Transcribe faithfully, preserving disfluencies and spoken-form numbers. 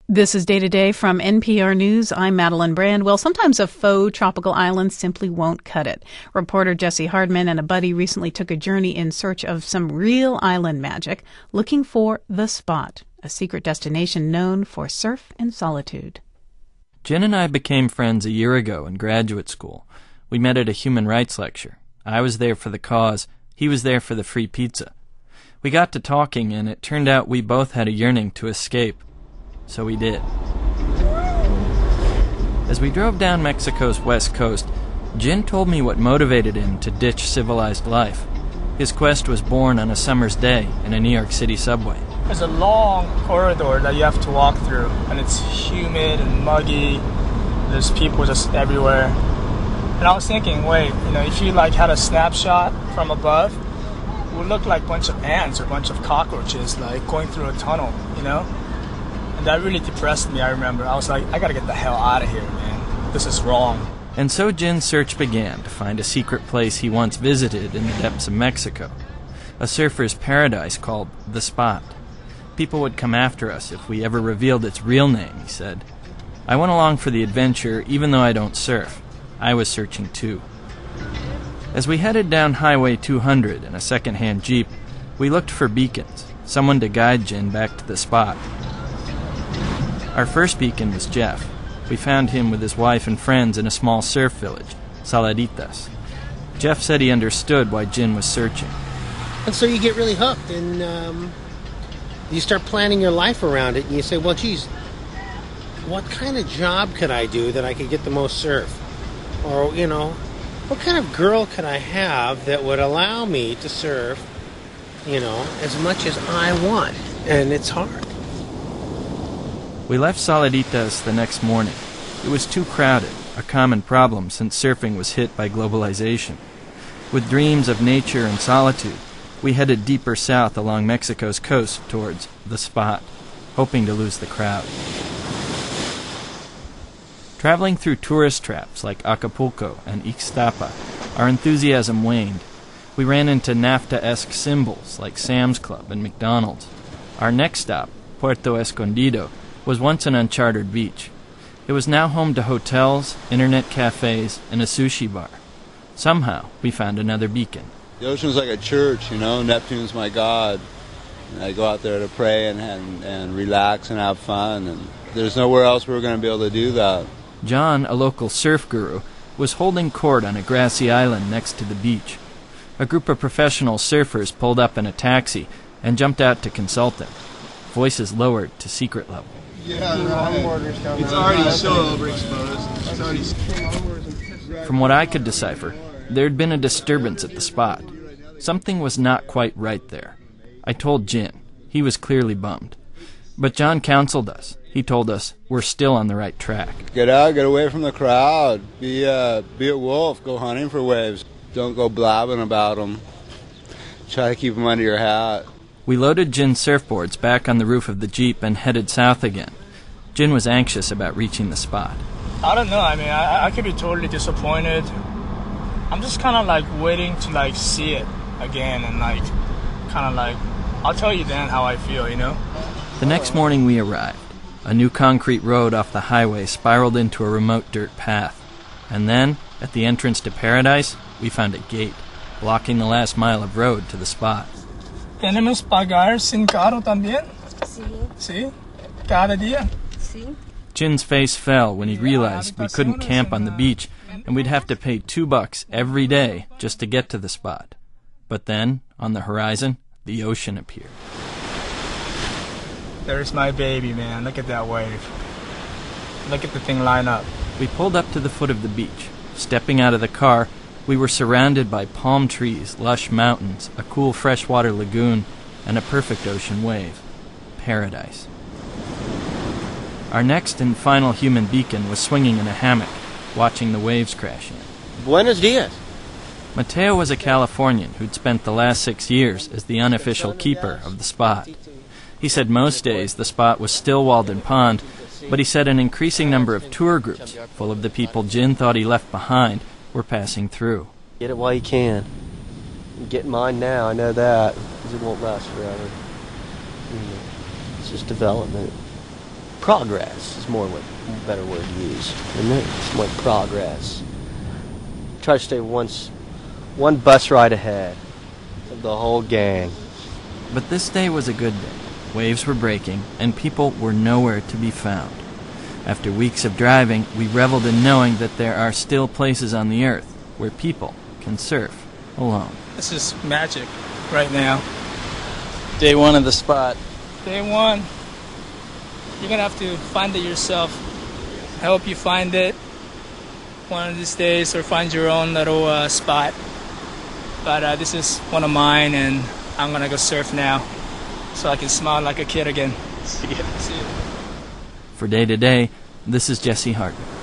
This is Day to Day from N P R News. I'm Madeline Brand. Well, sometimes a faux tropical island simply won't cut it. Reporter Jesse Hardman and a buddy recently took a journey in search of some real island magic, looking for The Spot, a secret destination known for surf and solitude. Jen and I became friends a year ago in graduate school. We met at a human rights lecture. I was there for the cause. He was there for the free pizza. We got to talking, and it turned out we both had a yearning to escape. So we did. As we drove down Mexico's west coast, Jin told me what motivated him to ditch civilized life. His quest was born on a summer's day in a New York City subway. There's a long corridor that you have to walk through, and it's humid and muggy. There's people just everywhere. And I was thinking, wait, you know, if you like had a snapshot from above, it would look like a bunch of ants or a bunch of cockroaches like going through a tunnel, you know? And that really depressed me, I remember. I was like, I gotta get the hell out of here, man. This is wrong. And so Jin's search began to find a secret place he once visited in the depths of Mexico. A surfer's paradise called The Spot. People would come after us if we ever revealed its real name, he said. I went along for the adventure, even though I don't surf. I was searching too. As we headed down Highway two hundred in a second-hand Jeep, we looked for beacons, someone to guide Jin back to The Spot. Our first beacon was Jeff. We found him with his wife and friends in a small surf village, Saladitas. Jeff said he understood why Jin was searching. And so you get really hooked, and um, you start planning your life around it, and you say, well, geez, what kind of job could I do that I could get the most surf? Or, you know, what kind of girl could I have that would allow me to surf, you know, as much as I want? And it's hard. We left Saladitas the next morning. It was too crowded, a common problem since surfing was hit by globalization. With dreams of nature and solitude, we headed deeper south along Mexico's coast towards The Spot, hoping to lose the crowd. Traveling through tourist traps like Acapulco and Ixtapa, our enthusiasm waned. We ran into NAFTA-esque symbols like Sam's Club and McDonald's. Our next stop, Puerto Escondido, was once an uncharted beach. It was now home to hotels, internet cafes, and a sushi bar. Somehow, we found another beacon. The ocean's like a church, you know. Neptune's my god. And I go out there to pray and, and, and relax and have fun. And there's nowhere else we're going to be able to do that. John, a local surf guru, was holding court on a grassy island next to the beach. A group of professional surfers pulled up in a taxi and jumped out to consult him, voices lowered to secret level. Yeah, right. It's already so overexposed. It's already... From what I could decipher, there had been a disturbance at The Spot. Something was not quite right there. I told Jin. He was clearly bummed. But John counseled us. He told us we're still on the right track. Get out, get away from the crowd. Be, uh, be a wolf. Go hunting for waves. Don't go blabbing about them. Try to keep them under your hat. We loaded Jin's surfboards back on the roof of the Jeep and headed south again. Jin was anxious about reaching The Spot. I don't know. I mean, I, I could be totally disappointed. I'm just kind of like waiting to like see it again and like kind of like, I'll tell you then how I feel, you know? The next morning we arrived. A new concrete road off the highway spiraled into a remote dirt path. And then, at the entrance to Paradise, we found a gate, blocking the last mile of road to The Spot. ¿Tenemos pagar sin carro también? Sí. Sí? Cada día? Sí. Jin's face fell when he realized we couldn't camp on the beach and we'd have to pay two bucks every day just to get to The Spot. But then, on the horizon, the ocean appeared. There's my baby, man. Look at that wave. Look at the thing line up. We pulled up to the foot of the beach. Stepping out of the car, we were surrounded by palm trees, lush mountains, a cool freshwater lagoon, and a perfect ocean wave. Paradise. Our next and final human beacon was swinging in a hammock, watching the waves crash in. Buenos dias. Mateo was a Californian who'd spent the last six years as the unofficial keeper of The Spot. He said most days The Spot was still Walden Pond, but he said an increasing number of tour groups, full of the people Jin thought he left behind, were passing through. Get it while you can. I'm getting mine now, I know that, because it won't last forever. It's just development. progress is more what better word to use. Isn't it? It's more progress. Try to stay once, one bus ride ahead of the whole gang. But this day was a good day. Waves were breaking, and people were nowhere to be found. After weeks of driving, we reveled in knowing that there are still places on the earth where people can surf alone. This is magic right now. Day one of the spot. Day one. You're going to have to find it yourself. I hope you find it one of these days or find your own little uh, spot. But uh, this is one of mine, and I'm going to go surf now so I can smile like a kid again. See ya. See ya. For Day to Day, this is Jesse Hartman.